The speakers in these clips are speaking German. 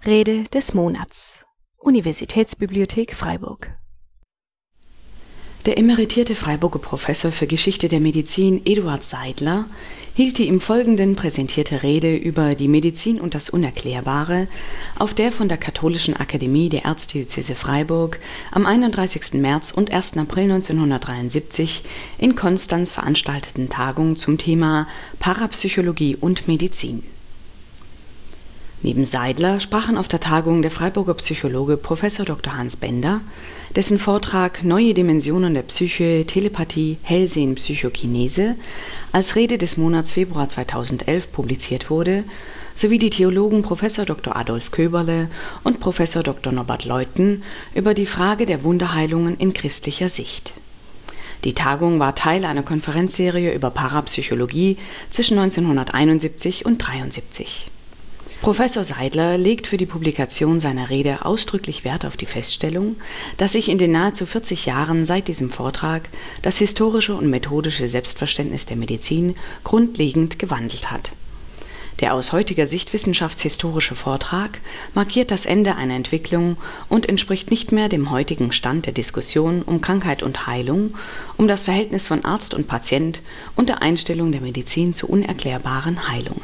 Rede des Monats. Universitätsbibliothek Freiburg. Der emeritierte Freiburger Professor für Geschichte der Medizin Eduard Seidler hielt die im Folgenden präsentierte Rede über die Medizin und das Unerklärbare auf der von der Katholischen Akademie der Erzdiözese Freiburg am 31. März und 1. April 1973 in Konstanz veranstalteten Tagung zum Thema Parapsychologie und Medizin. Neben Seidler sprachen auf der Tagung der Freiburger Psychologe Prof. Dr. Hans Bender, dessen Vortrag Neue Dimensionen der Psyche, Telepathie, Hellsehen, Psychokinese als Rede des Monats Februar 2011 publiziert wurde, sowie die Theologen Prof. Dr. Adolf Köberle und Prof. Dr. Norbert Leuthen über die Frage der Wunderheilungen in christlicher Sicht. Die Tagung war Teil einer Konferenzserie über Parapsychologie zwischen 1971 und 1973. Professor Seidler legt für die Publikation seiner Rede ausdrücklich Wert auf die Feststellung, dass sich in den nahezu 40 Jahren seit diesem Vortrag das historische und methodische Selbstverständnis der Medizin grundlegend gewandelt hat. Der aus heutiger Sicht wissenschaftshistorische Vortrag markiert das Ende einer Entwicklung und entspricht nicht mehr dem heutigen Stand der Diskussion um Krankheit und Heilung, um das Verhältnis von Arzt und Patient und der Einstellung der Medizin zu unerklärbaren Heilungen.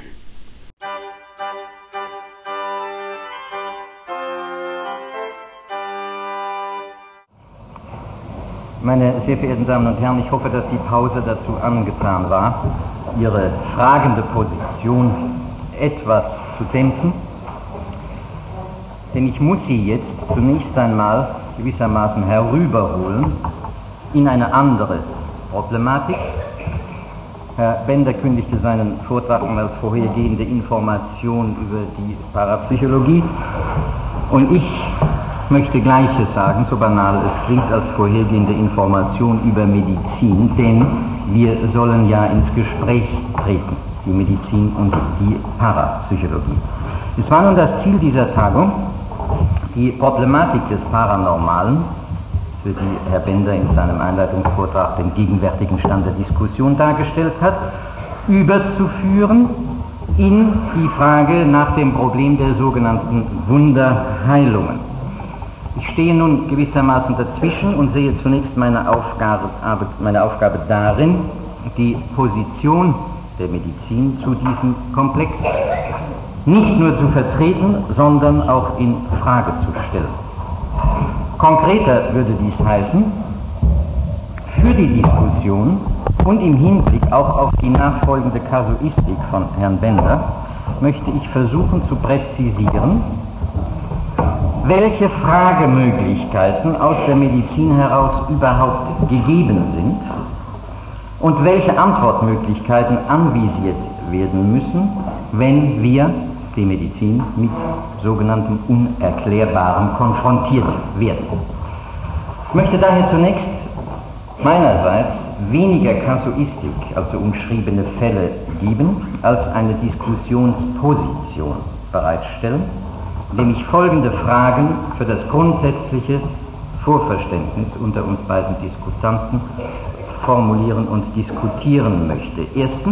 Meine sehr verehrten Damen und Herren, ich hoffe, dass die Pause dazu angetan war, Ihre fragende Position etwas zu dämpfen. Denn ich muss Sie jetzt zunächst einmal gewissermaßen herüberholen in eine andere Problematik. Herr Bender kündigte seinen Vortrag an als vorhergehende Information über die Parapsychologie und ich möchte Gleiches sagen, so banal es klingt, als vorhergehende Information über Medizin, denn wir sollen ja ins Gespräch treten, die Medizin und die Parapsychologie. Es war nun das Ziel dieser Tagung, die Problematik des Paranormalen, für die Herr Bender in seinem Einleitungsvortrag den gegenwärtigen Stand der Diskussion dargestellt hat, überzuführen in die Frage nach dem Problem der sogenannten Wunderheilungen. Ich stehe nun gewissermaßen dazwischen und sehe zunächst meine Aufgabe darin, die Position der Medizin zu diesem Komplex nicht nur zu vertreten, sondern auch in Frage zu stellen. Konkreter würde dies heißen, für die Diskussion und im Hinblick auch auf die nachfolgende Kasuistik von Herrn Bender möchte ich versuchen zu präzisieren, welche Fragemöglichkeiten aus der Medizin heraus überhaupt gegeben sind und welche Antwortmöglichkeiten anvisiert werden müssen, wenn wir die Medizin mit sogenanntem Unerklärbaren konfrontiert werden. Ich möchte daher zunächst meinerseits weniger Kasuistik, also umschriebene Fälle, geben, als eine Diskussionsposition bereitstellen, indem ich folgende Fragen für das grundsätzliche Vorverständnis unter uns beiden Diskutanten formulieren und diskutieren möchte. Erstens,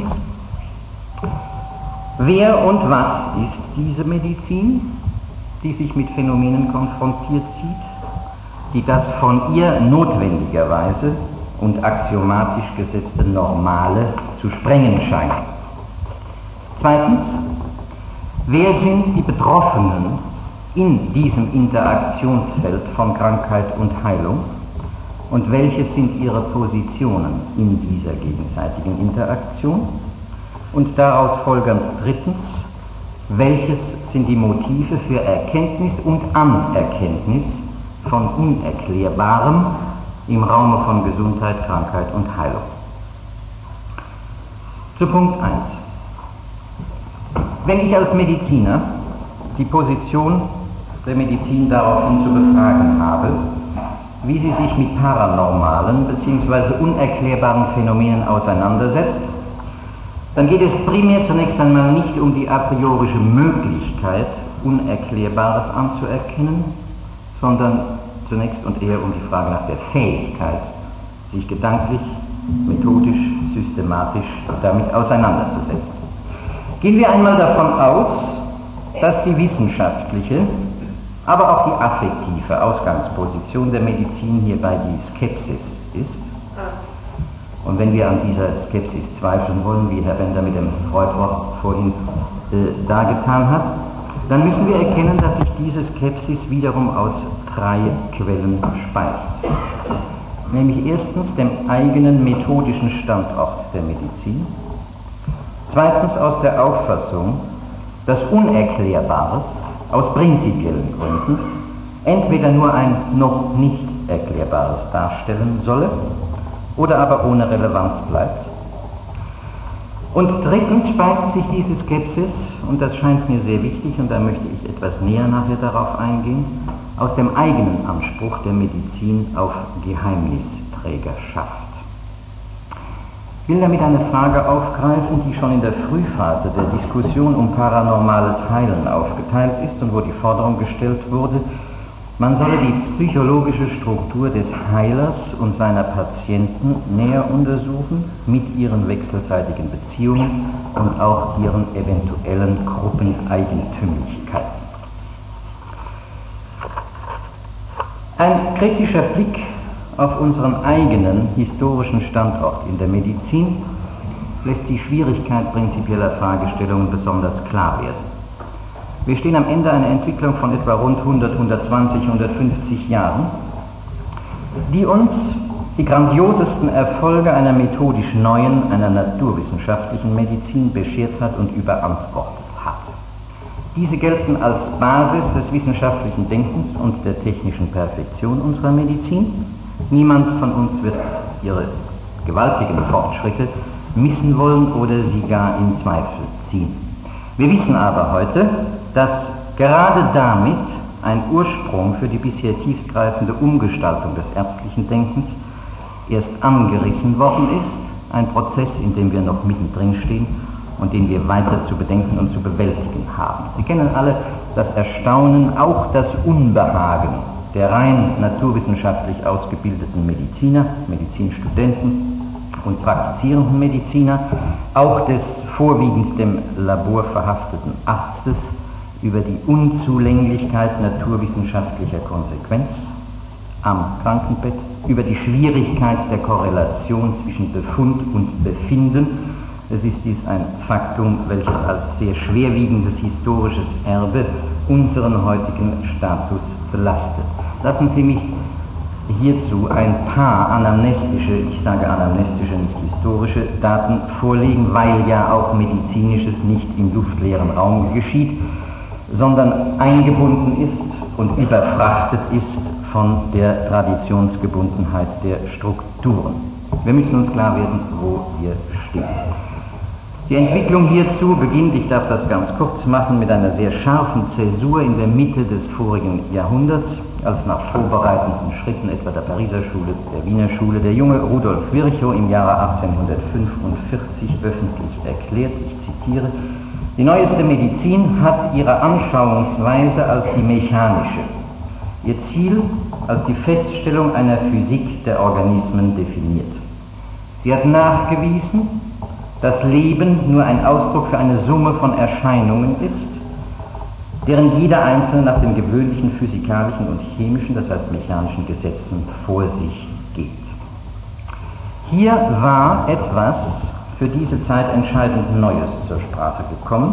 wer und was ist diese Medizin, die sich mit Phänomenen konfrontiert sieht, die das von ihr notwendigerweise und axiomatisch gesetzte Normale zu sprengen scheinen? Zweitens, wer sind die Betroffenen in diesem Interaktionsfeld von Krankheit und Heilung und welche sind ihre Positionen in dieser gegenseitigen Interaktion? Und daraus folgernd drittens, welches sind die Motive für Erkenntnis und Anerkenntnis von Unerklärbarem im Raume von Gesundheit, Krankheit und Heilung? Zu Punkt 1. Wenn ich als Mediziner die Position der Medizin daraufhin zu befragen habe, wie sie sich mit paranormalen bzw. unerklärbaren Phänomenen auseinandersetzt, dann geht es primär zunächst einmal nicht um die a priorische Möglichkeit, Unerklärbares anzuerkennen, sondern zunächst und eher um die Frage nach der Fähigkeit, sich gedanklich, methodisch, systematisch damit auseinanderzusetzen. Gehen wir einmal davon aus, dass die wissenschaftliche, aber auch die affektive Ausgangsposition der Medizin hierbei die Skepsis ist. Und wenn wir an dieser Skepsis zweifeln wollen, wie Herr Bender mit dem Freudwort vorhin dargetan hat, dann müssen wir erkennen, dass sich diese Skepsis wiederum aus 3 Quellen speist. Nämlich erstens dem eigenen methodischen Standort der Medizin, zweitens aus der Auffassung, dass Unerklärbares aus prinzipiellen Gründen entweder nur ein noch nicht Erklärbares darstellen solle oder aber ohne Relevanz bleibt. Und drittens speist sich diese Skepsis, und das scheint mir sehr wichtig, und da möchte ich etwas näher nachher darauf eingehen, aus dem eigenen Anspruch der Medizin auf Geheimnisträgerschaft. Ich will damit eine Frage aufgreifen, die schon in der Frühphase der Diskussion um paranormales Heilen aufgeteilt ist und wo die Forderung gestellt wurde, man solle die psychologische Struktur des Heilers und seiner Patienten näher untersuchen, mit ihren wechselseitigen Beziehungen und auch ihren eventuellen Gruppeneigentümlichkeiten. Ein kritischer Blick auf unseren eigenen historischen Standort in der Medizin lässt die Schwierigkeit prinzipieller Fragestellungen besonders klar werden. Wir stehen am Ende einer Entwicklung von etwa rund 100, 120, 150 Jahren, die uns die grandiosesten Erfolge einer methodisch neuen, einer naturwissenschaftlichen Medizin beschert hat und überantwortet hat. Diese gelten als Basis des wissenschaftlichen Denkens und der technischen Perfektion unserer Medizin. Niemand von uns wird ihre gewaltigen Fortschritte missen wollen oder sie gar in Zweifel ziehen. Wir wissen aber heute, dass gerade damit ein Ursprung für die bisher tiefgreifende Umgestaltung des ärztlichen Denkens erst angerissen worden ist, ein Prozess, in dem wir noch mittendrin stehen und den wir weiter zu bedenken und zu bewältigen haben. Sie kennen alle das Erstaunen, auch das Unbehagen der rein naturwissenschaftlich ausgebildeten Mediziner, Medizinstudenten und praktizierenden Mediziner, auch des vorwiegend dem Labor verhafteten Arztes, über die Unzulänglichkeit naturwissenschaftlicher Konsequenz am Krankenbett, über die Schwierigkeit der Korrelation zwischen Befund und Befinden. Es ist dies ein Faktum, welches als sehr schwerwiegendes historisches Erbe unseren heutigen Status belastet. Lassen Sie mich hierzu ein paar anamnestische, ich sage anamnestische, nicht historische Daten vorlegen, weil ja auch medizinisches nicht im luftleeren Raum geschieht, sondern eingebunden ist und überfrachtet ist von der Traditionsgebundenheit der Strukturen. Wir müssen uns klar werden, wo wir stehen. Die Entwicklung hierzu beginnt, ich darf das ganz kurz machen, mit einer sehr scharfen Zäsur in der Mitte des vorigen Jahrhunderts, als nach vorbereitenden Schritten etwa der Pariser Schule, der Wiener Schule, der junge Rudolf Virchow im Jahre 1845 öffentlich erklärt, ich zitiere: Die neueste Medizin hat ihre Anschauungsweise als die mechanische, ihr Ziel als die Feststellung einer Physik der Organismen definiert. Sie hat nachgewiesen, dass Leben nur ein Ausdruck für eine Summe von Erscheinungen ist, deren jeder einzelne nach den gewöhnlichen physikalischen und chemischen, das heißt mechanischen Gesetzen vor sich geht. Hier war etwas für diese Zeit entscheidend Neues zur Sprache gekommen,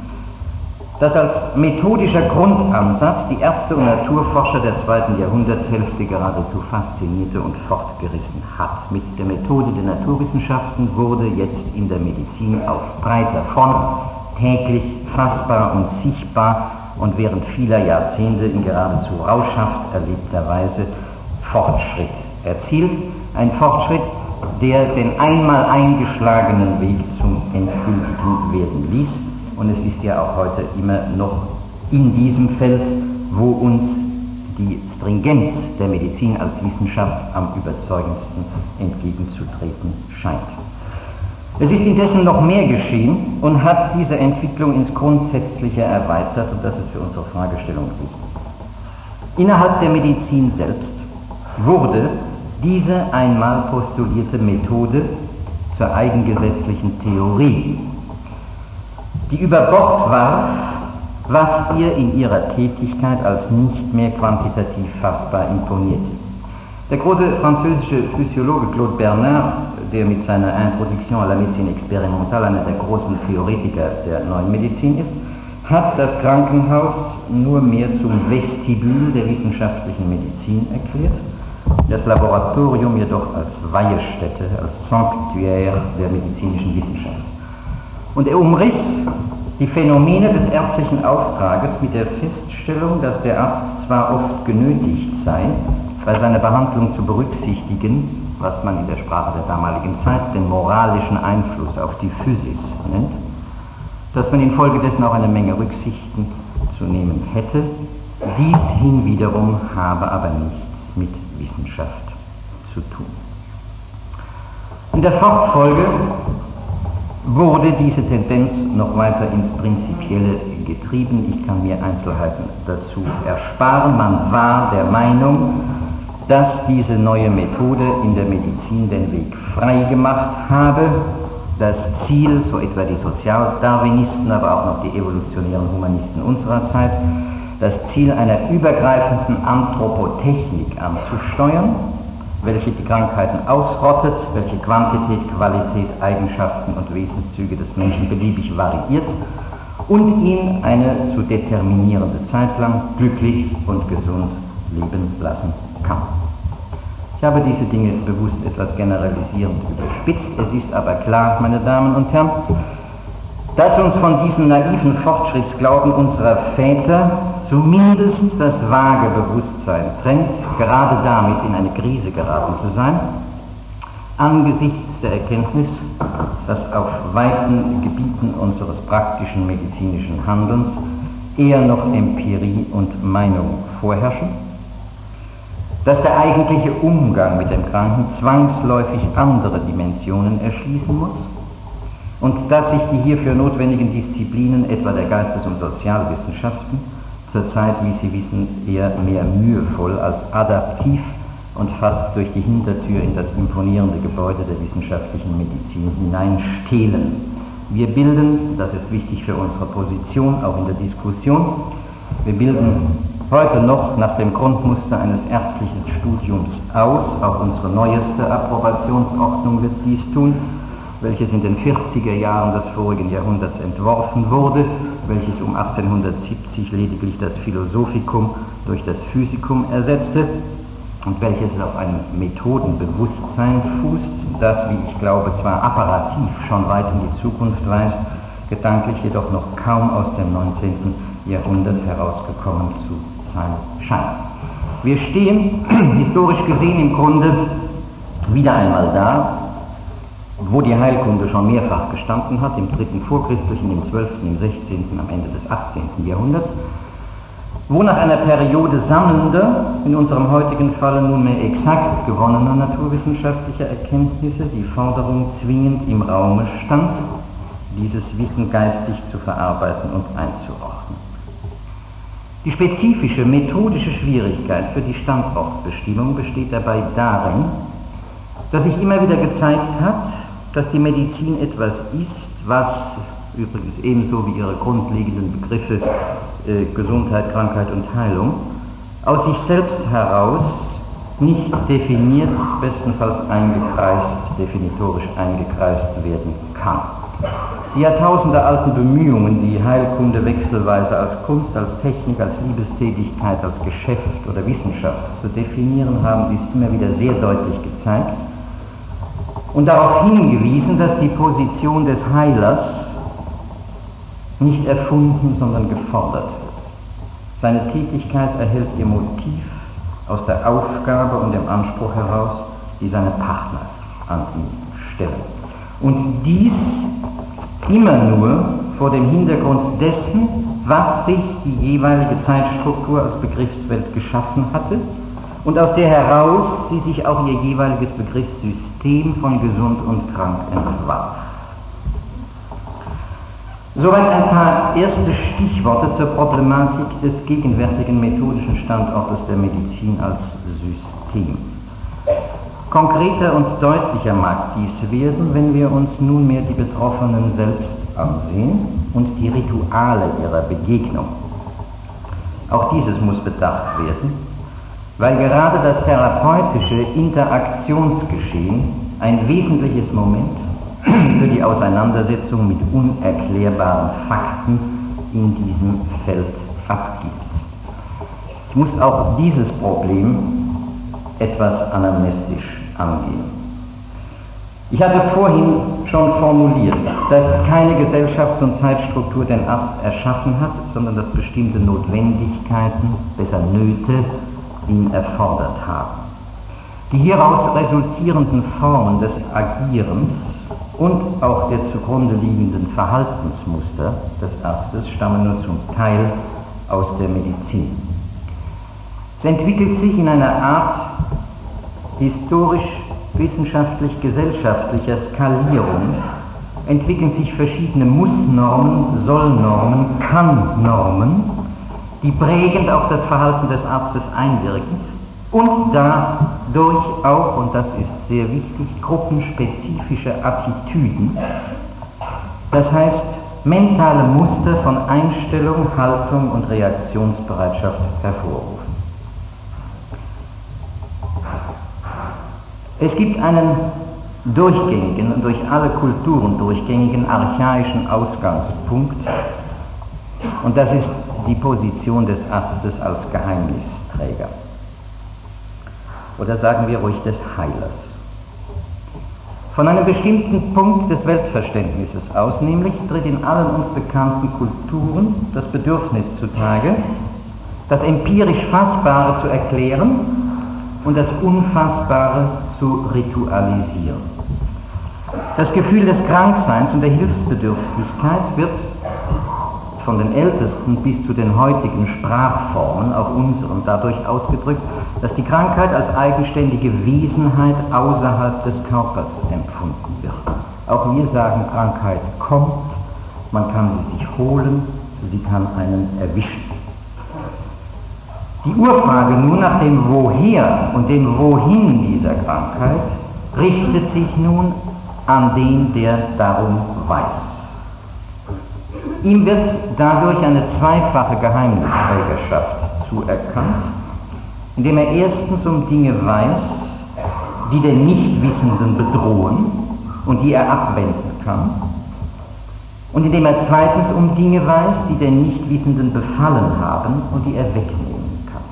das als methodischer Grundansatz die Ärzte und Naturforscher der zweiten Jahrhunderthälfte geradezu faszinierte und fortgerissen hat. Mit der Methode der Naturwissenschaften wurde jetzt in der Medizin auf breiter Front täglich fassbar und sichtbar und während vieler Jahrzehnte in geradezu rauschhaft erlebter Weise Fortschritt erzielt. Ein Fortschritt, der den einmal eingeschlagenen Weg zum endgültigen werden ließ. Und es ist ja auch heute immer noch in diesem Feld, wo uns die Stringenz der Medizin als Wissenschaft am überzeugendsten entgegenzutreten scheint. Es ist indessen noch mehr geschehen und hat diese Entwicklung ins Grundsätzliche erweitert, und das ist für unsere Fragestellung wichtig. Innerhalb der Medizin selbst wurde diese einmal postulierte Methode zur eigengesetzlichen Theorie, die über Bord warf was ihr in ihrer Tätigkeit als nicht mehr quantitativ fassbar imponierte. Der große französische Physiologe Claude Bernard, der mit seiner Introduction à la médecine expérimentale einer der großen Theoretiker der neuen Medizin ist, hat das Krankenhaus nur mehr zum Vestibül der wissenschaftlichen Medizin erklärt, das Laboratorium jedoch als Weihestätte, als Sanctuaire der medizinischen Wissenschaft. Und er umriss die Phänomene des ärztlichen Auftrages mit der Feststellung, dass der Arzt zwar oft genötigt sei, bei seiner Behandlung zu berücksichtigen, was man in der Sprache der damaligen Zeit den moralischen Einfluss auf die Physis nennt, dass man infolgedessen auch eine Menge Rücksichten zu nehmen hätte. Dies hinwiederum habe aber nichts mit Wissenschaft zu tun. In der Fortfolge wurde diese Tendenz noch weiter ins Prinzipielle getrieben. Ich kann mir Einzelheiten dazu ersparen. Man war der Meinung, dass diese neue Methode in der Medizin den Weg frei gemacht habe. Das Ziel, so etwa die Sozialdarwinisten, aber auch noch die evolutionären Humanisten unserer Zeit, das Ziel einer übergreifenden Anthropotechnik anzusteuern, welche die Krankheiten ausrottet, welche Quantität, Qualität, Eigenschaften und Wesenszüge des Menschen beliebig variiert und ihn eine zu determinierende Zeit lang glücklich und gesund leben lassen kann. Ich habe diese Dinge bewusst etwas generalisierend überspitzt. Es ist aber klar, meine Damen und Herren, dass uns von diesem naiven Fortschrittsglauben unserer Väter zumindest das vage Bewusstsein trennt, gerade damit in eine Krise geraten zu sein, angesichts der Erkenntnis, dass auf weiten Gebieten unseres praktischen medizinischen Handelns eher noch Empirie und Meinung vorherrschen, dass der eigentliche Umgang mit dem Kranken zwangsläufig andere Dimensionen erschließen muss und dass sich die hierfür notwendigen Disziplinen, etwa der Geistes- und Sozialwissenschaften, zurzeit, wie Sie wissen, eher mehr mühevoll als adaptiv und fast durch die Hintertür in das imponierende Gebäude der wissenschaftlichen Medizin hineinstehlen. Wir bilden, das ist wichtig für unsere Position, auch in der Diskussion, wir bilden heute noch nach dem Grundmuster eines ärztlichen Studiums aus, auch unsere neueste Approbationsordnung wird dies tun, welches in den 40er Jahren des vorigen Jahrhunderts entworfen wurde, welches um 1870 lediglich das Philosophikum durch das Physikum ersetzte und welches auf einem Methodenbewusstsein fußt, das, wie ich glaube, zwar apparativ schon weit in die Zukunft weist, gedanklich jedoch noch kaum aus dem 19. Jahrhundert herausgekommen zu sein scheint. Wir stehen, historisch gesehen, im Grunde wieder einmal da, wo die Heilkunde schon mehrfach gestanden hat, im 3. Vorchristlichen, im 12., im 16., am Ende des 18. Jahrhunderts, wo nach einer Periode sammelnder, in unserem heutigen Falle nunmehr exakt gewonnener naturwissenschaftlicher Erkenntnisse die Forderung zwingend im Raume stand, dieses Wissen geistig zu verarbeiten und einzuordnen. Die spezifische methodische Schwierigkeit für die Standortbestimmung besteht dabei darin, dass sich immer wieder gezeigt hat, dass die Medizin etwas ist, was übrigens ebenso wie ihre grundlegenden Begriffe Gesundheit, Krankheit und Heilung aus sich selbst heraus nicht definiert, bestenfalls eingekreist, definitorisch eingekreist werden kann. Die jahrtausendealten Bemühungen, die Heilkunde wechselweise als Kunst, als Technik, als Liebestätigkeit, als Geschäft oder Wissenschaft zu definieren, haben dies immer wieder sehr deutlich gezeigt und darauf hingewiesen, dass die Position des Heilers nicht erfunden, sondern gefordert wird. Seine Tätigkeit erhält ihr Motiv aus der Aufgabe und dem Anspruch heraus, die seine Partner an ihn stellen. Und dies immer nur vor dem Hintergrund dessen, was sich die jeweilige Zeitstruktur als Begriffswelt geschaffen hatte und aus der heraus sie sich auch ihr jeweiliges Begriffssystem von gesund und krank entwarf. Soweit ein paar erste Stichworte zur Problematik des gegenwärtigen methodischen Standortes der Medizin als System. Konkreter und deutlicher mag dies werden, wenn wir uns nunmehr die Betroffenen selbst ansehen und die Rituale ihrer Begegnung. Auch dieses muss bedacht werden, weil gerade das therapeutische Interaktionsgeschehen ein wesentliches Moment für die Auseinandersetzung mit unerklärbaren Fakten in diesem Feld abgibt. Ich muss auch dieses Problem etwas anamnestisch angehen. Ich hatte vorhin schon formuliert, dass keine Gesellschafts- und Zeitstruktur den Arzt erschaffen hat, sondern dass bestimmte Notwendigkeiten, besser Nöte, ihn erfordert haben. Die hieraus resultierenden Formen des Agierens und auch der zugrunde liegenden Verhaltensmuster des Arztes stammen nur zum Teil aus der Medizin. Es entwickelt sich in einer Art historisch-wissenschaftlich-gesellschaftlicher Skalierung, entwickeln sich verschiedene Mussnormen, Sollnormen, Kann-Normen, die prägend auf das Verhalten des Arztes einwirken und dadurch auch, und das ist sehr wichtig, gruppenspezifische Attitüden, das heißt mentale Muster von Einstellung, Haltung und Reaktionsbereitschaft hervorrufen. Es gibt einen durchgängigen, durch alle Kulturen durchgängigen archaischen Ausgangspunkt, und das ist die Position des Arztes als Geheimnisträger. Oder sagen wir ruhig des Heilers. Von einem bestimmten Punkt des Weltverständnisses aus, nämlich tritt in allen uns bekannten Kulturen das Bedürfnis zutage, das empirisch Fassbare zu erklären und das Unfassbare zu ritualisieren. Das Gefühl des Krankseins und der Hilfsbedürftigkeit wird von den ältesten bis zu den heutigen Sprachformen, auch unseren, dadurch ausgedrückt, dass die Krankheit als eigenständige Wesenheit außerhalb des Körpers empfunden wird. Auch wir sagen, Krankheit kommt, man kann sie sich holen, sie kann einen erwischen. Die Urfrage nun nach dem Woher und dem Wohin dieser Krankheit richtet sich nun an den, der darum weiß. Ihm wird dadurch eine zweifache Geheimnisträgerschaft zuerkannt, indem er erstens um Dinge weiß, die den Nichtwissenden bedrohen und die er abwenden kann, und indem er zweitens um Dinge weiß, die den Nichtwissenden befallen haben und die er wegnehmen kann.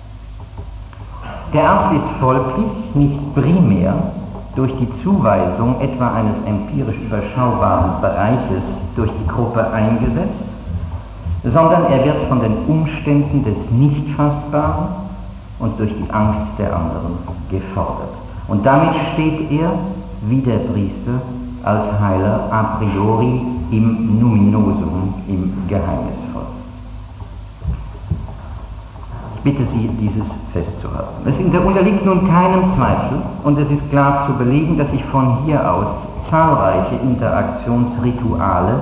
Der Arzt ist folglich nicht primär durch die Zuweisung etwa eines empirisch überschaubaren Bereiches durch die Gruppe eingesetzt, sondern er wird von den Umständen des Nichtfassbaren und durch die Angst der anderen gefordert. Und damit steht er, wie der Priester, als Heiler a priori im Numinosum, im Geheimnisvollen. Ich bitte Sie, dieses festzuhalten. Es unterliegt nun keinem Zweifel, und es ist klar zu belegen, dass sich von hier aus zahlreiche Interaktionsrituale,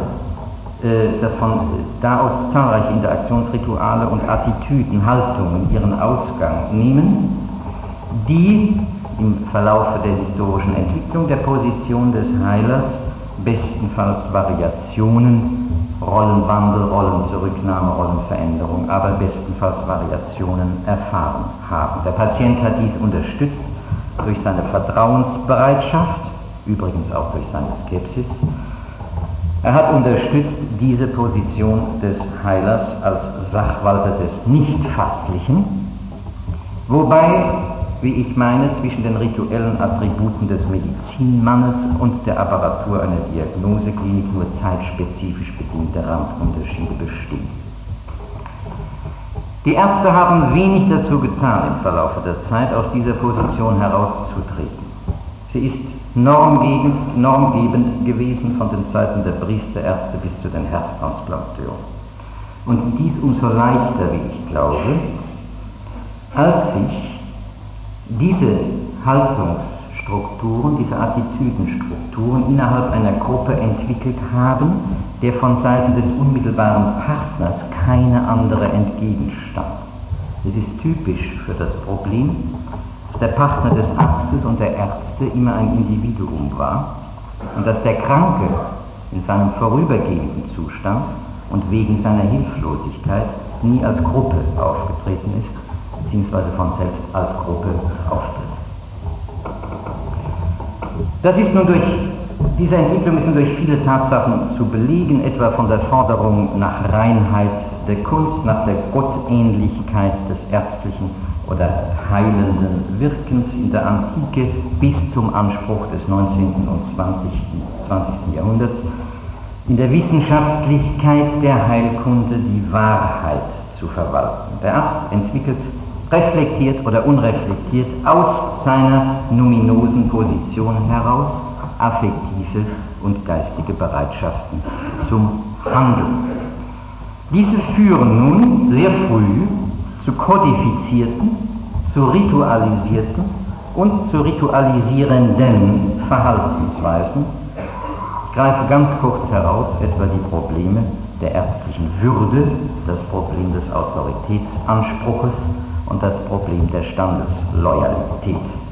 und Attitüden, Haltungen ihren Ausgang nehmen, die im Verlaufe der historischen Entwicklung der Position des Heilers bestenfalls Variationen, Rollenwandel, Rollenzurücknahme, Rollenveränderung, aber bestenfalls Variationen erfahren haben. Der Patient hat dies unterstützt durch seine Vertrauensbereitschaft, übrigens auch durch seine Skepsis. Er hat unterstützt diese Position des Heilers als Sachwalter des Nichtfasslichen, wobei, wie ich meine, zwischen den rituellen Attributen des Medizinmannes und der Apparatur einer Diagnoseklinik nur zeitspezifisch bedingte Randunterschiede bestehen. Die Ärzte haben wenig dazu getan, im Verlauf der Zeit aus dieser Position herauszutreten. Sie ist normgebend gewesen von den Zeiten der Priesterärzte bis zu den Herztransplantationen. Und dies umso leichter, wie ich glaube, als sich diese Haltungsstrukturen, diese Attitüdenstrukturen innerhalb einer Gruppe entwickelt haben, der von Seiten des unmittelbaren Partners keine andere entgegenstand. Es ist typisch für das Problem, dass der Partner des Arztes und der Ärzte immer ein Individuum war und dass der Kranke in seinem vorübergehenden Zustand und wegen seiner Hilflosigkeit nie als Gruppe aufgetreten ist, beziehungsweise von selbst als Gruppe auftritt. Diese Entwicklung ist nun durch viele Tatsachen zu belegen, etwa von der Forderung nach Reinheit der Kunst, nach der Gottähnlichkeit des ärztlichen oder heilenden Wirkens in der Antike bis zum Anspruch des 19. und 20. Jahrhunderts, in der Wissenschaftlichkeit der Heilkunde die Wahrheit zu verwalten. Der Arzt entwickelt, reflektiert oder unreflektiert, aus seiner numinosen Position heraus affektive und geistige Bereitschaften zum Handeln. Diese führen nun sehr früh zu kodifizierten, zu ritualisierten und zu ritualisierenden Verhaltensweisen. Ich greife ganz kurz heraus etwa die Probleme der ärztlichen Würde, das Problem des Autoritätsanspruches und das Problem der Standesloyalität.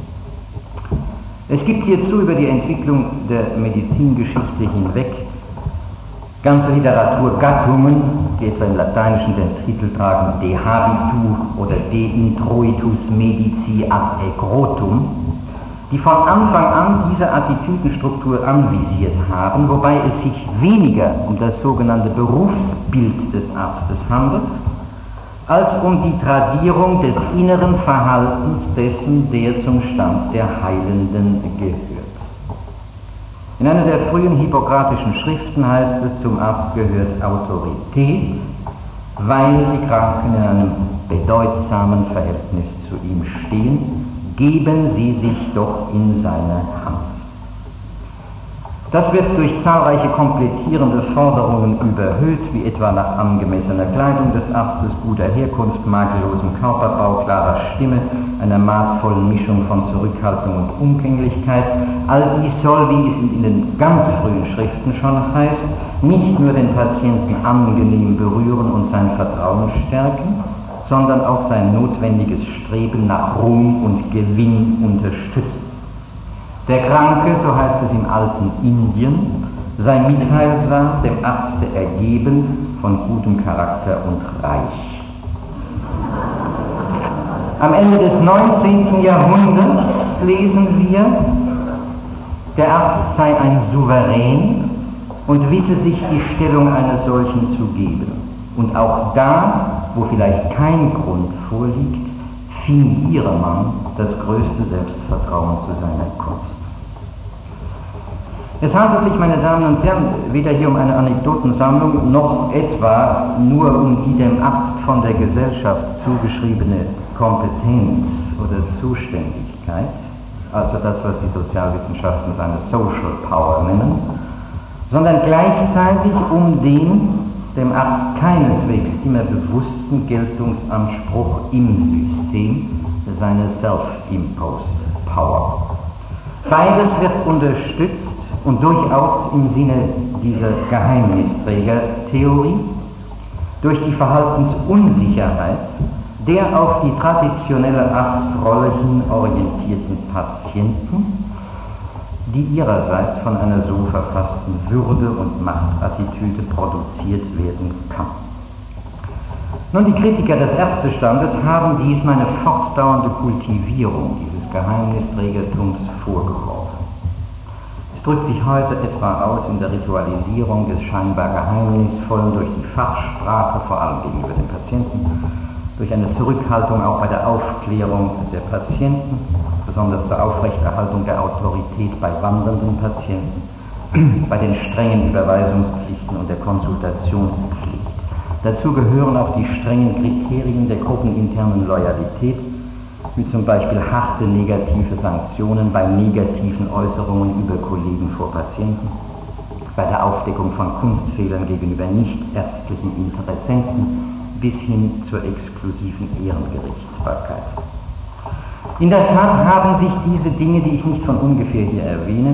Es gibt hierzu über die Entwicklung der Medizingeschichte hinweg ganze Literaturgattungen, die etwa im Lateinischen den Titel tragen De habitu oder De introitus medici ad aegrotum, die von Anfang an diese Attitüdenstruktur anvisiert haben, wobei es sich weniger um das sogenannte Berufsbild des Arztes handelt, als um die Tradierung des inneren Verhaltens dessen, der zum Stand der Heilenden gehört. In einer der frühen hippokratischen Schriften heißt es, zum Arzt gehört Autorität, weil die Kranken in einem bedeutsamen Verhältnis zu ihm stehen, geben sie sich doch in seine Hand. Das wird durch zahlreiche komplettierende Forderungen überhöht, wie etwa nach angemessener Kleidung des Arztes, guter Herkunft, makellosem Körperbau, klarer Stimme, einer maßvollen Mischung von Zurückhaltung und Umgänglichkeit. All dies soll, wie es in den ganz frühen Schriften schon heißt, nicht nur den Patienten angenehm berühren und sein Vertrauen stärken, sondern auch sein notwendiges Streben nach Ruhm und Gewinn unterstützen. Der Kranke, so heißt es im alten Indien, sei mitteilsam, dem Arzte ergeben, von gutem Charakter und reich. Am Ende des 19. Jahrhunderts lesen wir, der Arzt sei ein Souverän und wisse sich die Stellung einer solchen zu geben. Und auch da, wo vielleicht kein Grund vorliegt, fingiere man das größte Selbstvertrauen zu seiner Kunst. Es handelt sich, meine Damen und Herren, weder hier um eine Anekdotensammlung, noch etwa nur um die dem Arzt von der Gesellschaft zugeschriebene Kompetenz oder Zuständigkeit, also das, was die Sozialwissenschaften seine Social Power nennen, sondern gleichzeitig um den dem Arzt keineswegs immer bewussten Geltungsanspruch im System seiner Self-Imposed Power. Beides wird unterstützt und durchaus im Sinne dieser Geheimnisträgertheorie durch die Verhaltensunsicherheit der auf die traditionelle Arztrolle hin orientierten Patienten, die ihrerseits von einer so verfassten Würde- und Machtattitüde produziert werden kann. Nun, die Kritiker des Ärztestandes haben diesem eine fortdauernde Kultivierung dieses Geheimnisträgertums vorgeworfen. Es drückt sich heute etwa aus in der Ritualisierung des scheinbar Geheimnisvollen durch die Fachsprache, vor allem gegenüber den Patienten, durch eine Zurückhaltung auch bei der Aufklärung der Patienten, besonders zur Aufrechterhaltung der Autorität bei wandernden Patienten, bei den strengen Überweisungspflichten und der Konsultationspflicht. Dazu gehören auch die strengen Kriterien der gruppeninternen Loyalität, wie zum Beispiel harte negative Sanktionen bei negativen Äußerungen über Kollegen vor Patienten, bei der Aufdeckung von Kunstfehlern gegenüber nichtärztlichen Interessenten bis hin zur exklusiven Ehrengerichtsbarkeit. In der Tat haben sich diese Dinge, die ich nicht von ungefähr hier erwähne,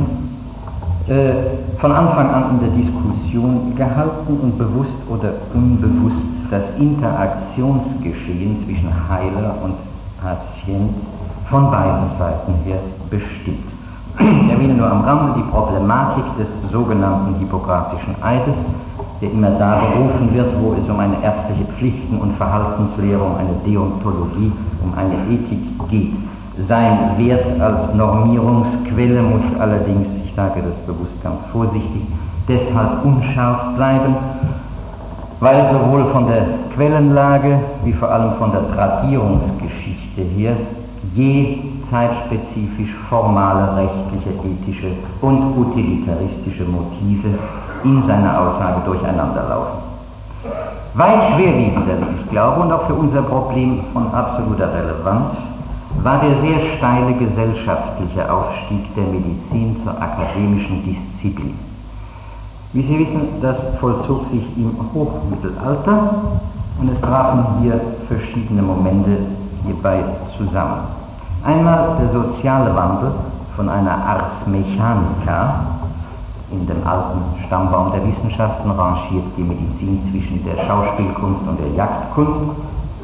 von Anfang an in der Diskussion gehalten und bewusst oder unbewusst das Interaktionsgeschehen zwischen Heiler und Patient von beiden Seiten her bestimmt. Ich erwähne nur am Rande die Problematik des sogenannten Hippokratischen Eides, der immer da berufen wird, wo es um eine ärztliche Pflichten- und Verhaltenslehre, um eine Deontologie, um eine Ethik geht. Sein Wert als Normierungsquelle muss allerdings, ich sage das bewusst ganz vorsichtig, deshalb unscharf bleiben, weil sowohl von der Quellenlage wie vor allem von der Tradierungsgeschichte her je zeitspezifisch formale, rechtliche, ethische und utilitaristische Motive in seiner Aussage durcheinanderlaufen. Weit schwerwiegender, wie ich glaube, und auch für unser Problem von absoluter Relevanz, war der sehr steile gesellschaftliche Aufstieg der Medizin zur akademischen Disziplin. Wie Sie wissen, das vollzog sich im Hochmittelalter und es trafen hier verschiedene Momente hierbei zusammen. Einmal der soziale Wandel von einer Ars Mechanica, in dem alten Stammbaum der Wissenschaften rangiert die Medizin zwischen der Schauspielkunst und der Jagdkunst,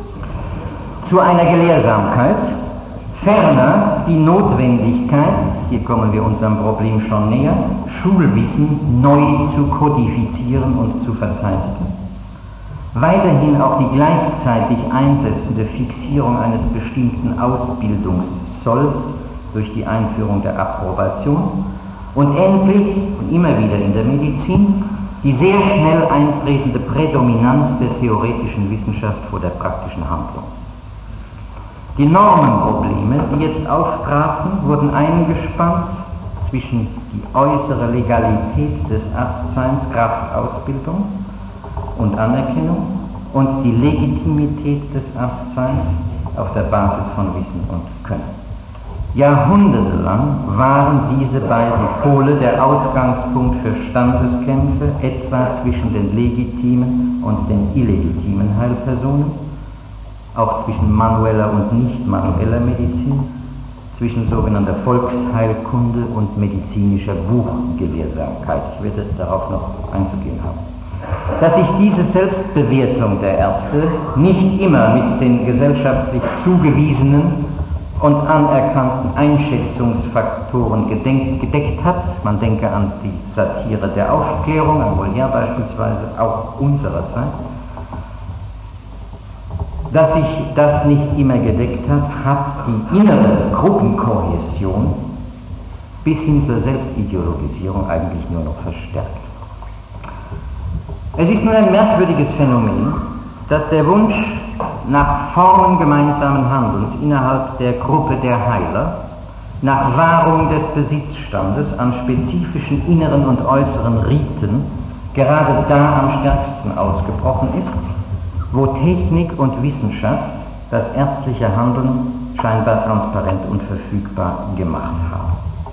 zu einer Gelehrsamkeit, ferner die Notwendigkeit, hier kommen wir unserem Problem schon näher, Schulwissen neu zu kodifizieren und zu verteidigen. Weiterhin auch die gleichzeitig einsetzende Fixierung eines bestimmten Ausbildungszolls durch die Einführung der Approbation und endlich, und immer wieder in der Medizin, die sehr schnell eintretende Prädominanz der theoretischen Wissenschaft vor der praktischen Handlung. Die Normenprobleme, die jetzt auftraten, wurden eingespannt zwischen die äußere Legalität des Arztseins Kraft Ausbildung und Anerkennung und die Legitimität des Arztseins auf der Basis von Wissen und Können. Jahrhundertelang waren diese beiden Pole der Ausgangspunkt für Standeskämpfe, etwa zwischen den legitimen und den illegitimen Heilpersonen, auch zwischen manueller und nicht manueller Medizin, zwischen sogenannter Volksheilkunde und medizinischer Buchgelehrsamkeit. Ich werde darauf noch einzugehen haben. Dass sich diese Selbstbewertung der Ärzte nicht immer mit den gesellschaftlich zugewiesenen und anerkannten Einschätzungsfaktoren gedeckt hat, man denke an die Satire der Aufklärung, an Molière beispielsweise, auch unserer Zeit, dass sich das nicht immer gedeckt hat, hat die innere Gruppenkohäsion bis hin zur Selbstideologisierung eigentlich nur noch verstärkt. Es ist nun ein merkwürdiges Phänomen, dass der Wunsch nach Formen gemeinsamen Handelns innerhalb der Gruppe der Heiler, nach Wahrung des Besitzstandes an spezifischen inneren und äußeren Riten gerade da am stärksten ausgebrochen ist, wo Technik und Wissenschaft das ärztliche Handeln scheinbar transparent und verfügbar gemacht haben.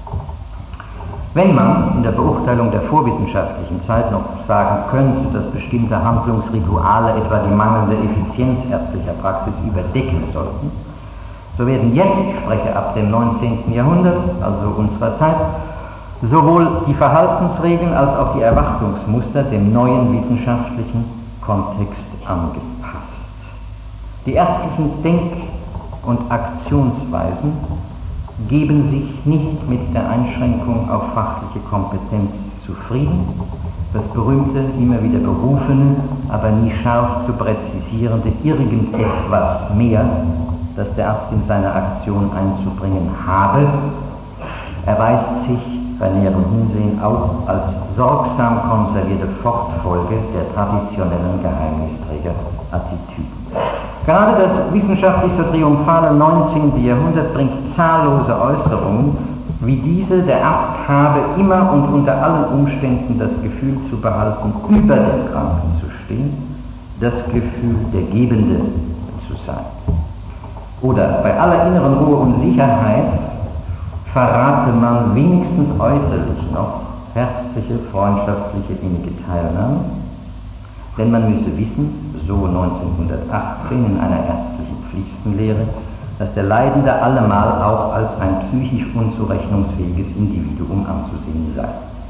Wenn man in der Beurteilung der vorwissenschaftlichen Zeit noch sagen könnte, dass bestimmte Handlungsrituale etwa die mangelnde Effizienz ärztlicher Praxis überdecken sollten, so werden jetzt, ich spreche ab dem 19. Jahrhundert, also unserer Zeit, sowohl die Verhaltensregeln als auch die Erwartungsmuster dem neuen wissenschaftlichen Kontext angepasst. Die ärztlichen Denk- und Aktionsweisen geben sich nicht mit der Einschränkung auf fachliche Kompetenz zufrieden. Das berühmte, immer wieder berufene, aber nie scharf zu präzisierende irgendetwas mehr, das der Arzt in seiner Aktion einzubringen habe, erweist sich bei näherem Hinsehen auch als sorgsam konservierte Fortfolge der traditionellen Geheimnisträgerattitüden. Gerade das wissenschaftlich so triumphale 19. Jahrhundert bringt zahllose Äußerungen, wie diese, der Arzt habe immer und unter allen Umständen das Gefühl zu behalten, über dem Kranken zu stehen, das Gefühl, der Gebende zu sein. Oder bei aller inneren Ruhe und Sicherheit verrate man wenigstens äußerlich noch herzliche, freundschaftliche, innige Teilnahme, denn man müsse wissen, so 1918 in einer ärztlichen Pflichtenlehre, dass der Leidende allemal auch als ein psychisch unzurechnungsfähiges Individuum anzusehen sei.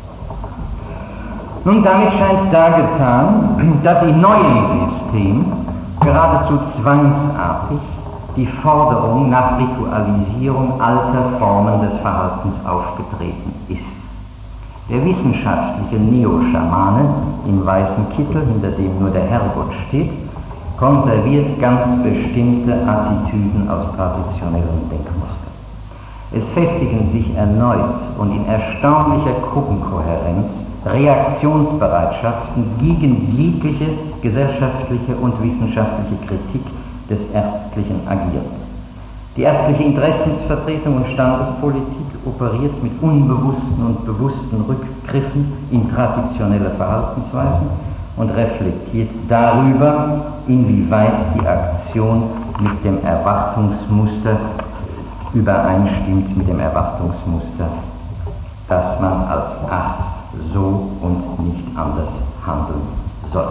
Nun, damit scheint dargetan, dass im neuen System geradezu zwangsartig die Forderung nach Ritualisierung alter Formen des Verhaltens aufgetreten ist. Der wissenschaftliche Neoschamane im weißen Kittel, hinter dem nur der Herrgott steht, konserviert ganz bestimmte Attitüden aus traditionellen Denkmustern. Es festigen sich erneut und in erstaunlicher Gruppenkohärenz Reaktionsbereitschaften gegen jegliche gesellschaftliche und wissenschaftliche Kritik des ärztlichen Agierens. Die ärztliche Interessensvertretung und Standespolitik operiert mit unbewussten und bewussten Rückgriffen in traditionelle Verhaltensweisen und reflektiert darüber, inwieweit die Aktion mit dem Erwartungsmuster übereinstimmt, mit dem Erwartungsmuster, dass man als Arzt so und nicht anders handeln soll.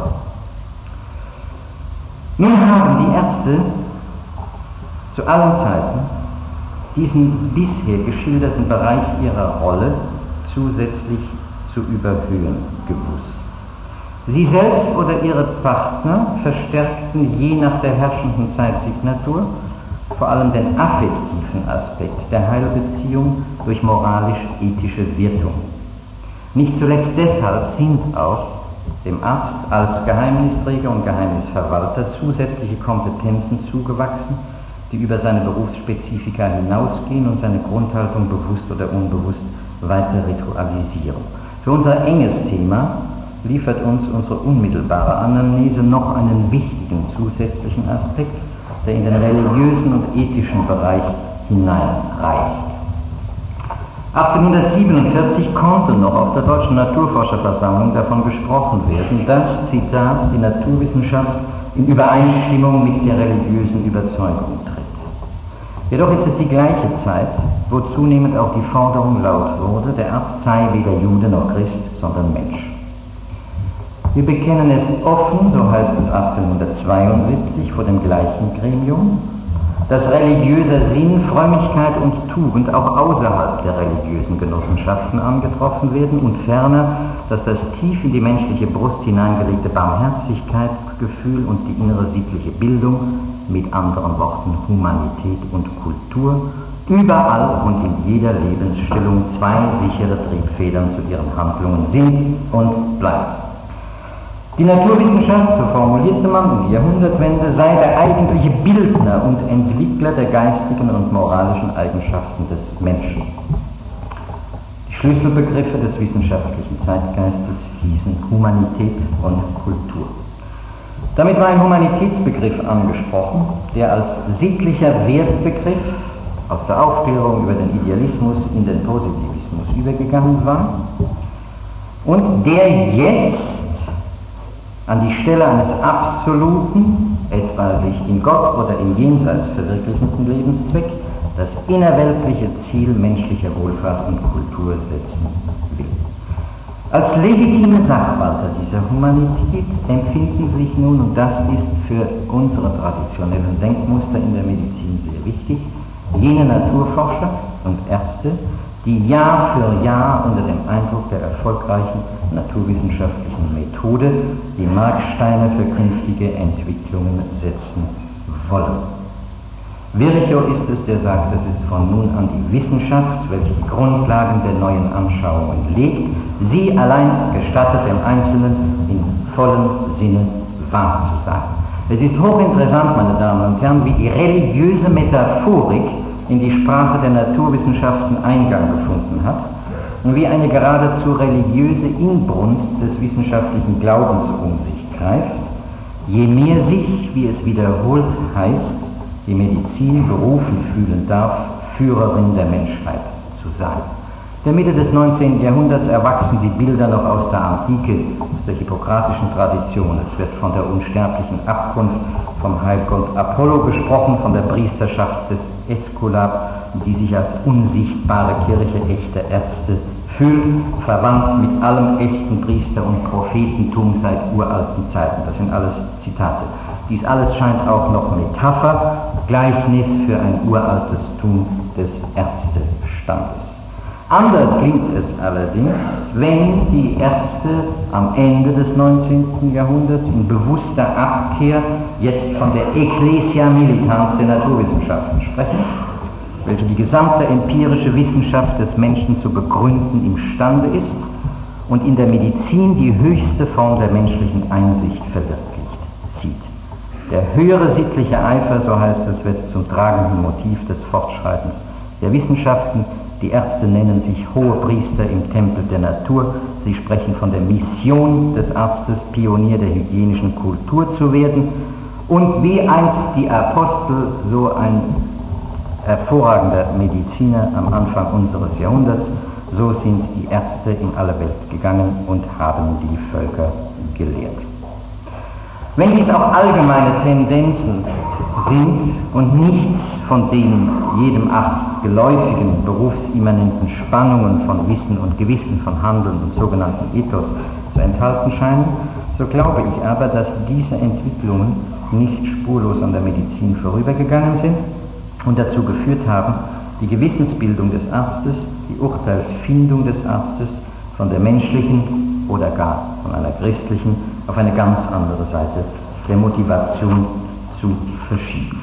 Nun haben die Ärzte zu allen Zeiten diesen bisher geschilderten Bereich ihrer Rolle zusätzlich zu überhöhen gewusst. Sie selbst oder ihre Partner verstärkten je nach der herrschenden Zeitsignatur vor allem den affektiven Aspekt der Heilbeziehung durch moralisch-ethische Wirkung. Nicht zuletzt deshalb sind auch dem Arzt als Geheimnisträger und Geheimnisverwalter zusätzliche Kompetenzen zugewachsen, die über seine Berufsspezifika hinausgehen und seine Grundhaltung bewusst oder unbewusst weiter ritualisieren. Für unser enges Thema liefert uns unsere unmittelbare Anamnese noch einen wichtigen zusätzlichen Aspekt, der in den religiösen und ethischen Bereich hineinreicht. 1847 konnte noch auf der Deutschen Naturforscherversammlung davon gesprochen werden, dass, Zitat, die Naturwissenschaft in Übereinstimmung mit der religiösen Überzeugung tritt. Jedoch ist es die gleiche Zeit, wo zunehmend auch die Forderung laut wurde, der Arzt sei weder Jude noch Christ, sondern Mensch. Wir bekennen es offen, so heißt es 1872 vor dem gleichen Gremium, dass religiöser Sinn, Frömmigkeit und Tugend auch außerhalb der religiösen Genossenschaften angetroffen werden und ferner, dass das tief in die menschliche Brust hineingelegte Barmherzigkeitsgefühl und die innere sittliche Bildung, mit anderen Worten Humanität und Kultur, überall und in jeder Lebensstellung zwei sichere Triebfedern zu ihren Handlungen sind und bleiben. Die Naturwissenschaft, so formulierte man um die Jahrhundertwende, sei der eigentliche Bildner und Entwickler der geistigen und moralischen Eigenschaften des Menschen. Die Schlüsselbegriffe des wissenschaftlichen Zeitgeistes hießen Humanität und Kultur. Damit war ein Humanitätsbegriff angesprochen, der als sittlicher Wertbegriff aus der Aufklärung über den Idealismus in den Positivismus übergegangen war und der jetzt an die Stelle eines absoluten, etwa sich in Gott oder im Jenseits verwirklichenden Lebenszweck, das innerweltliche Ziel menschlicher Wohlfahrt und Kultur setzen will. Als legitime Sachwalter dieser Humanität empfinden sich nun, und das ist für unsere traditionellen Denkmuster in der Medizin sehr wichtig, jene Naturforscher und Ärzte, die Jahr für Jahr unter dem Eindruck der erfolgreichen naturwissenschaftlichen Methode die Marksteine für künftige Entwicklungen setzen wollen. Virchow ist es, der sagt, es ist von nun an die Wissenschaft, welche die Grundlagen der neuen Anschauungen legt, sie allein gestattet dem Einzelnen in vollem Sinne wahr zu sagen. Es ist hochinteressant, meine Damen und Herren, wie die religiöse Metaphorik in die Sprache der Naturwissenschaften Eingang gefunden hat und wie eine geradezu religiöse Inbrunst des wissenschaftlichen Glaubens um sich greift, je mehr sich, wie es wiederholt heißt, die Medizin berufen fühlen darf, Führerin der Menschheit zu sein. In der Mitte des 19. Jahrhunderts erwachsen die Bilder noch aus der Antike, aus der hippokratischen Tradition. Es wird von der unsterblichen Abkunft vom Heilgott Apollo gesprochen, von der Priesterschaft des Äskulap, die sich als unsichtbare Kirche echter Ärzte fühlt, verwandt mit allem echten Priester- und Prophetentum seit uralten Zeiten. Das sind alles Zitate. Dies alles scheint auch noch Metapher, Gleichnis für ein uraltes Tun des Ärztestandes. Anders klingt es allerdings, wenn die Ärzte am Ende des 19. Jahrhunderts in bewusster Abkehr jetzt von der Ecclesia Militans der Naturwissenschaften sprechen, welche die gesamte empirische Wissenschaft des Menschen zu begründen imstande ist und in der Medizin die höchste Form der menschlichen Einsicht verwirklicht sieht. Der höhere sittliche Eifer, so heißt es, wird zum tragenden Motiv des Fortschreitens der Wissenschaften. Die Ärzte nennen sich Hohepriester im Tempel der Natur. Sie sprechen von der Mission des Arztes, Pionier der hygienischen Kultur zu werden. Und wie einst die Apostel, so ein hervorragender Mediziner am Anfang unseres Jahrhunderts, so sind die Ärzte in alle Welt gegangen und haben die Völker gelehrt. Wenn dies auch allgemeine Tendenzen sind und nichts von den jedem Arzt geläufigen berufsimmanenten Spannungen von Wissen und Gewissen, von Handeln und sogenannten Ethos zu enthalten scheinen, so glaube ich aber, dass diese Entwicklungen nicht spurlos an der Medizin vorübergegangen sind und dazu geführt haben, die Gewissensbildung des Arztes, die Urteilsfindung des Arztes von der menschlichen oder gar von einer christlichen auf eine ganz andere Seite der Motivation zu verschieben.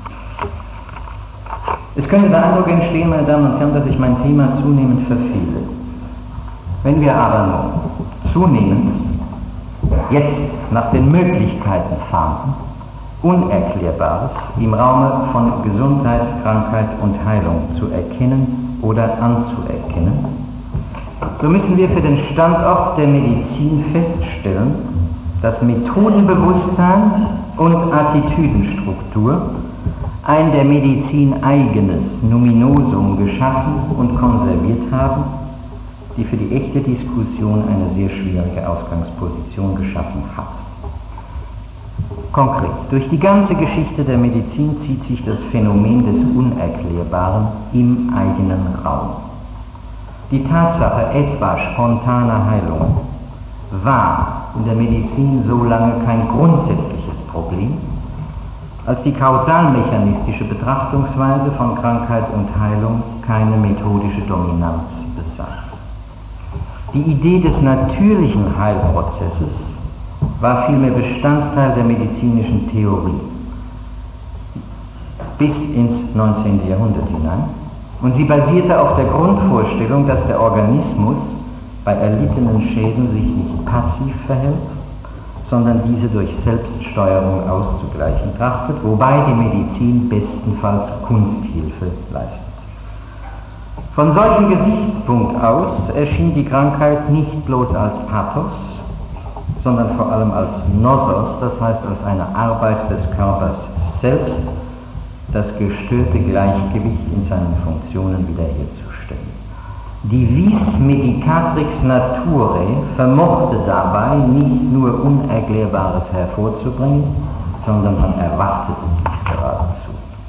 Es könnte der Eindruck entstehen, meine Damen und Herren, dass ich mein Thema zunehmend verfehle. Wenn wir aber nun zunehmend jetzt nach den Möglichkeiten fahnden, Unerklärbares im Raume von Gesundheit, Krankheit und Heilung zu erkennen oder anzuerkennen, so müssen wir für den Standort der Medizin feststellen, dass Methodenbewusstsein und Attitüdenstruktur ein der Medizin eigenes Numinosum geschaffen und konserviert haben, die für die echte Diskussion eine sehr schwierige Ausgangsposition geschaffen hat. Konkret, durch die ganze Geschichte der Medizin zieht sich das Phänomen des Unerklärbaren im eigenen Raum. Die Tatsache etwa spontaner Heilung war in der Medizin so lange kein grundsätzliches Problem, als die kausalmechanistische Betrachtungsweise von Krankheit und Heilung keine methodische Dominanz besaß. Die Idee des natürlichen Heilprozesses war vielmehr Bestandteil der medizinischen Theorie bis ins 19. Jahrhundert hinein, und sie basierte auf der Grundvorstellung, dass der Organismus bei erlittenen Schäden sich nicht passiv verhält, sondern diese durch Selbststeuerung auszugleichen trachtet, wobei die Medizin bestenfalls Kunsthilfe leistet. Von solchem Gesichtspunkt aus erschien die Krankheit nicht bloß als Pathos, sondern vor allem als Nosos, das heißt als eine Arbeit des Körpers selbst, das gestörte Gleichgewicht in seinen Funktionen wiederherzustellen. Die Vis Medicatrix Naturae vermochte dabei nicht nur Unerklärbares hervorzubringen, sondern man erwartete dies geradezu.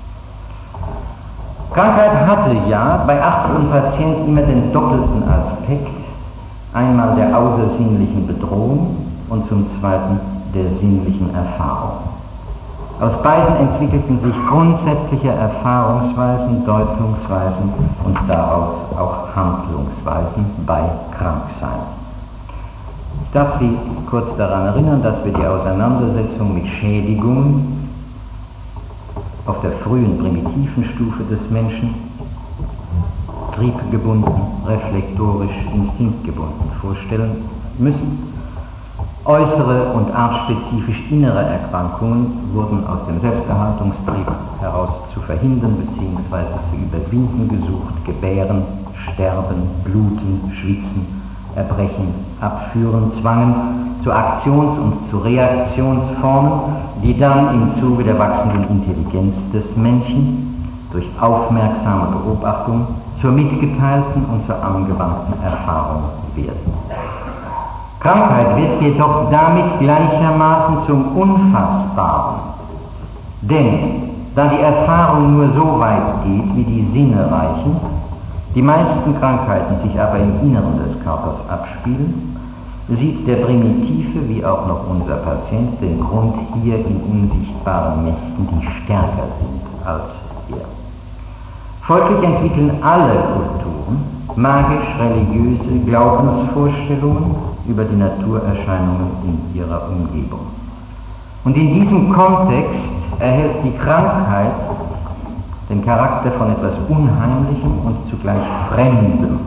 Krankheit hatte ja bei Arzt und Patient immer den doppelten Aspekt, einmal der außersinnlichen Bedrohung und zum Zweiten der sinnlichen Erfahrung. Aus beiden entwickelten sich grundsätzliche Erfahrungsweisen, Deutungsweisen und daraus auch Handlungsweisen bei Kranksein. Ich darf Sie kurz daran erinnern, dass wir die Auseinandersetzung mit Schädigungen auf der frühen primitiven Stufe des Menschen triebgebunden, reflektorisch, instinktgebunden vorstellen müssen. Äußere und artspezifisch innere Erkrankungen wurden aus dem Selbsterhaltungstrieb heraus zu verhindern bzw. zu überwinden gesucht. Gebären, Sterben, Bluten, Schwitzen, Erbrechen, Abführen zwangen zu Aktions- und zu Reaktionsformen, die dann im Zuge der wachsenden Intelligenz des Menschen durch aufmerksame Beobachtung zur mitgeteilten und zur angewandten Erfahrung werden. Krankheit wird jedoch damit gleichermaßen zum Unfassbaren, denn da die Erfahrung nur so weit geht, wie die Sinne reichen, die meisten Krankheiten sich aber im Inneren des Körpers abspielen, sieht der Primitive, wie auch noch unser Patient, den Grund hier in unsichtbaren Mächten, die stärker sind als er. Folglich entwickeln alle Kulturen magisch-religiöse Glaubensvorstellungen über die Naturerscheinungen in ihrer Umgebung. Und in diesem Kontext erhält die Krankheit den Charakter von etwas Unheimlichem und zugleich Fremdem,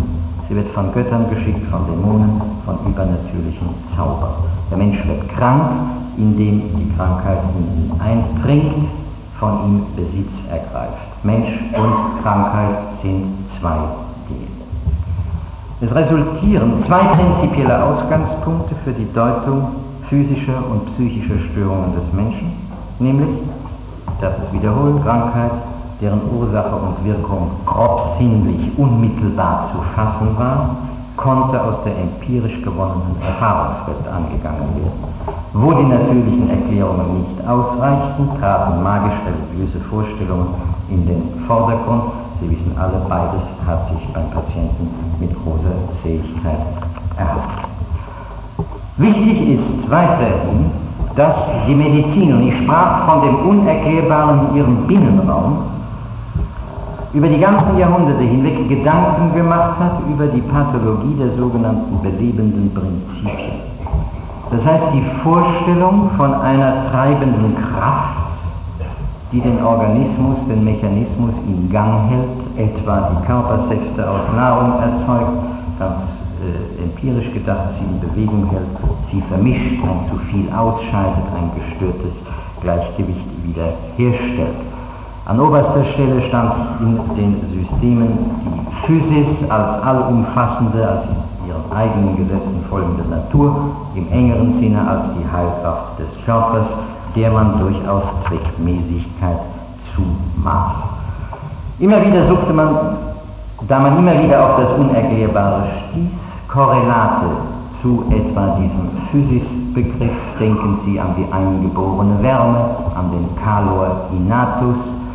Sie wird von Göttern geschickt, von Dämonen, von übernatürlichen Zaubern. Der Mensch wird krank, indem die Krankheit in ihn eindringt, von ihm Besitz ergreift. Mensch und Krankheit sind zwei Dinge. Es resultieren zwei prinzipielle Ausgangspunkte für die Deutung physischer und psychischer Störungen des Menschen, nämlich, ich darf es wiederholen, Krankheit, deren Ursache und Wirkung grobsinnlich unmittelbar zu fassen war, konnte aus der empirisch gewonnenen Erfahrungswelt angegangen werden. Wo die natürlichen Erklärungen nicht ausreichten, traten magisch-religiöse Vorstellungen in den Vordergrund. Sie wissen alle, beides hat sich beim Patienten mit großer Zähigkeit erhalten. Wichtig ist weiterhin, dass die Medizin, und ich sprach von dem Unerklärbaren in ihrem Binnenraum, über die ganzen Jahrhunderte hinweg Gedanken gemacht hat über die Pathologie der sogenannten belebenden Prinzipien. Das heißt, die Vorstellung von einer treibenden Kraft, die den Organismus, den Mechanismus in Gang hält, etwa die Körpersäfte aus Nahrung erzeugt, ganz empirisch gedacht, sie in Bewegung hält, sie vermischt, ein zu viel ausscheidet, ein gestörtes Gleichgewicht wiederherstellt. An oberster Stelle stand in den Systemen die Physis als allumfassende, als ihren eigenen Gesetzen folgende Natur, im engeren Sinne als die Heilkraft des Körpers, der man durchaus Zweckmäßigkeit zumaß. Immer wieder suchte man, da man immer wieder auf das Unerklärbare stieß, Korrelate zu etwa diesem Physis-Begriff. Denken Sie an die eingeborene Wärme, an den Calor innatus,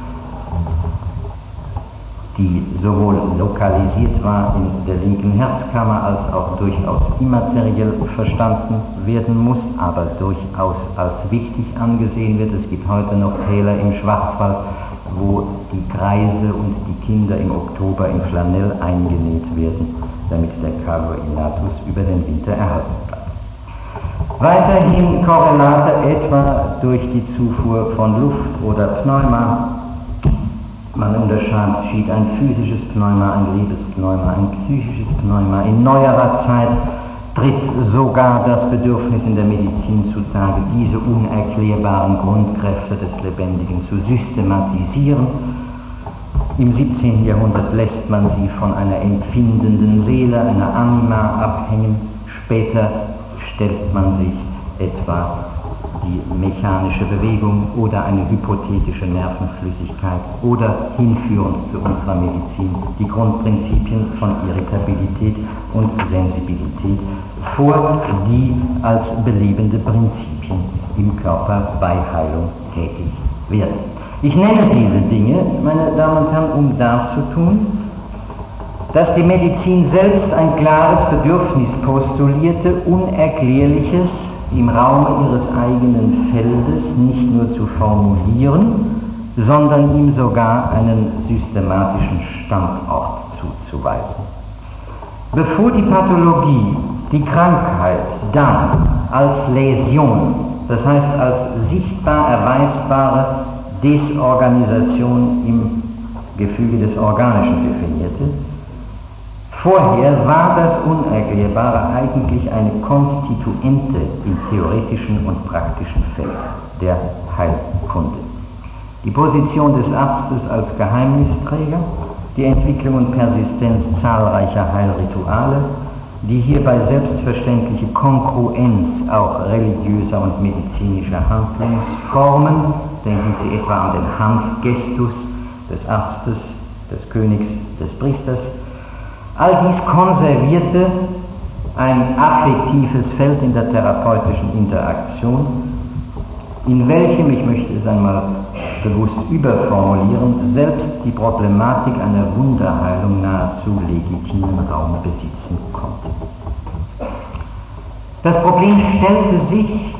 die sowohl lokalisiert war in der linken Herzkammer als auch durchaus immateriell verstanden werden muss, aber durchaus als wichtig angesehen wird. Es gibt heute noch Täler im Schwarzwald, wo die Greise und die Kinder im Oktober in Flanell eingenäht werden, damit der Calor innatus über den Winter erhalten bleibt. Weiterhin Korrelate etwa durch die Zufuhr von Luft oder Pneuma. Man unterschied ein physisches Pneuma, ein Lebenspneuma, ein psychisches Pneuma. In neuerer Zeit tritt sogar das Bedürfnis in der Medizin zutage, diese unerklärbaren Grundkräfte des Lebendigen zu systematisieren. Im 17. Jahrhundert lässt man sie von einer empfindenden Seele, einer Anima abhängen. Später stellt man sich etwa die mechanische Bewegung oder eine hypothetische Nervenflüssigkeit oder hinführend zu unserer Medizin die Grundprinzipien von Irritabilität und Sensibilität vor, die als belebende Prinzipien im Körper bei Heilung tätig werden. Ich nenne diese Dinge, meine Damen und Herren, um darzutun, dass die Medizin selbst ein klares Bedürfnis postulierte, Unerklärliches im Raum ihres eigenen Feldes nicht nur zu formulieren, sondern ihm sogar einen systematischen Standort zuzuweisen. Bevor die Pathologie die Krankheit dann als Läsion, das heißt als sichtbar erweisbare Desorganisation im Gefüge des Organischen definierte, vorher war das Unerklärbare eigentlich eine Konstituente im theoretischen und praktischen Feld der Heilkunde. Die Position des Arztes als Geheimnisträger, die Entwicklung und Persistenz zahlreicher Heilrituale, die hierbei selbstverständliche Kongruenz auch religiöser und medizinischer Handlungsformen, denken Sie etwa an den Handgestus des Arztes, des Königs, des Priesters. All dies konservierte ein affektives Feld in der therapeutischen Interaktion, in welchem, ich möchte es einmal bewusst überformulieren, selbst die Problematik einer Wunderheilung nahezu legitimen Raum besitzen konnte. Das Problem stellte sich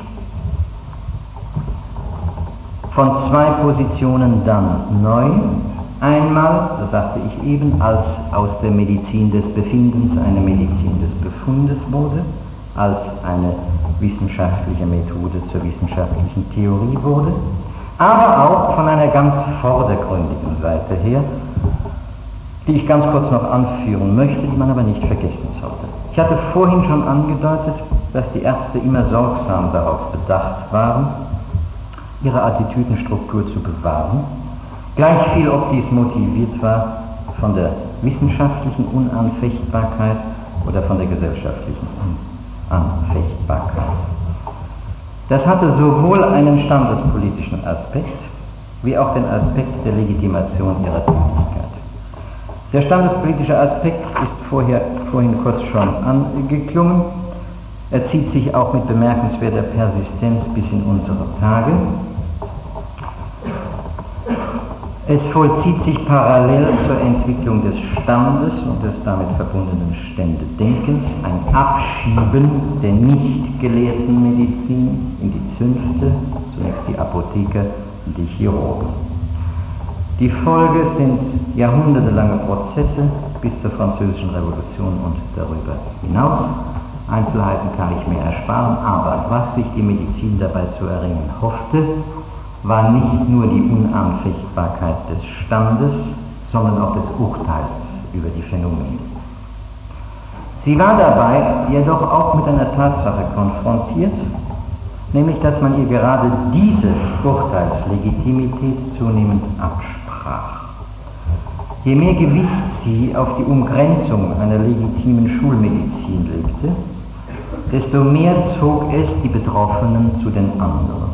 von zwei Positionen dann neu. Einmal, das sagte ich eben, als aus der Medizin des Befindens eine Medizin des Befundes wurde, als eine wissenschaftliche Methode zur wissenschaftlichen Theorie wurde, aber auch von einer ganz vordergründigen Seite her, die ich ganz kurz noch anführen möchte, die man aber nicht vergessen sollte. Ich hatte vorhin schon angedeutet, dass die Ärzte immer sorgsam darauf bedacht waren, ihre Attitüdenstruktur zu bewahren, gleichviel ob dies motiviert war von der wissenschaftlichen Unanfechtbarkeit oder von der gesellschaftlichen Unanfechtbarkeit. Das hatte sowohl einen standespolitischen Aspekt, wie auch den Aspekt der Legitimation ihrer Tätigkeit. Der standespolitische Aspekt ist vorhin kurz schon angeklungen. Er zieht sich auch mit bemerkenswerter Persistenz bis in unsere Tage. Es vollzieht sich parallel zur Entwicklung des Standes und des damit verbundenen Ständedenkens ein Abschieben der nicht gelehrten Medizin in die Zünfte, zunächst die Apotheker und die Chirurgen. Die Folge sind jahrhundertelange Prozesse bis zur Französischen Revolution und darüber hinaus. Einzelheiten kann ich mir ersparen, aber was sich die Medizin dabei zu erringen hoffte, war nicht nur die Unanfechtbarkeit des Standes, sondern auch des Urteils über die Phänomene. Sie war dabei jedoch auch mit einer Tatsache konfrontiert, nämlich dass man ihr gerade diese Urteilslegitimität zunehmend absprach. Je mehr Gewicht sie auf die Umgrenzung einer legitimen Schulmedizin legte, desto mehr zog es die Betroffenen zu den anderen.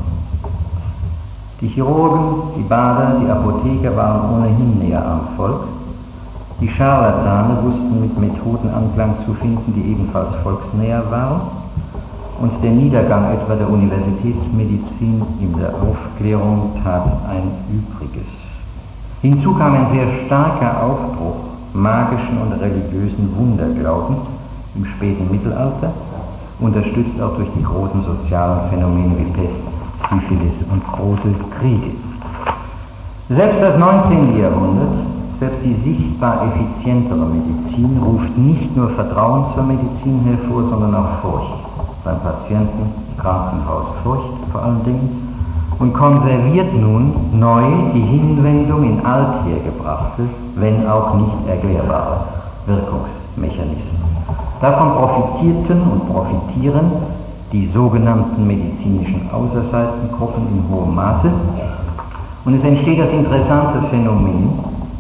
Die Chirurgen, die Bader, die Apotheker waren ohnehin näher am Volk. Die Scharlatane wussten mit Methoden Anklang zu finden, die ebenfalls volksnäher waren. Und der Niedergang etwa der Universitätsmedizin in der Aufklärung tat ein Übriges. Hinzu kam ein sehr starker Aufbruch magischen und religiösen Wunderglaubens im späten Mittelalter, unterstützt auch durch die großen sozialen Phänomene wie Pest, Syphilis und große Kriege. Selbst das 19. Jahrhundert, selbst die sichtbar effizientere Medizin ruft nicht nur Vertrauen zur Medizin hervor, sondern auch Furcht. Beim Patienten, Krankenhaus Furcht vor allen Dingen, und konserviert nun neu die Hinwendung in althergebrachte, wenn auch nicht erklärbare Wirkungsmechanismen. Davon profitierten und profitieren die sogenannten medizinischen Außenseitengruppen in hohem Maße. Und es entsteht das interessante Phänomen,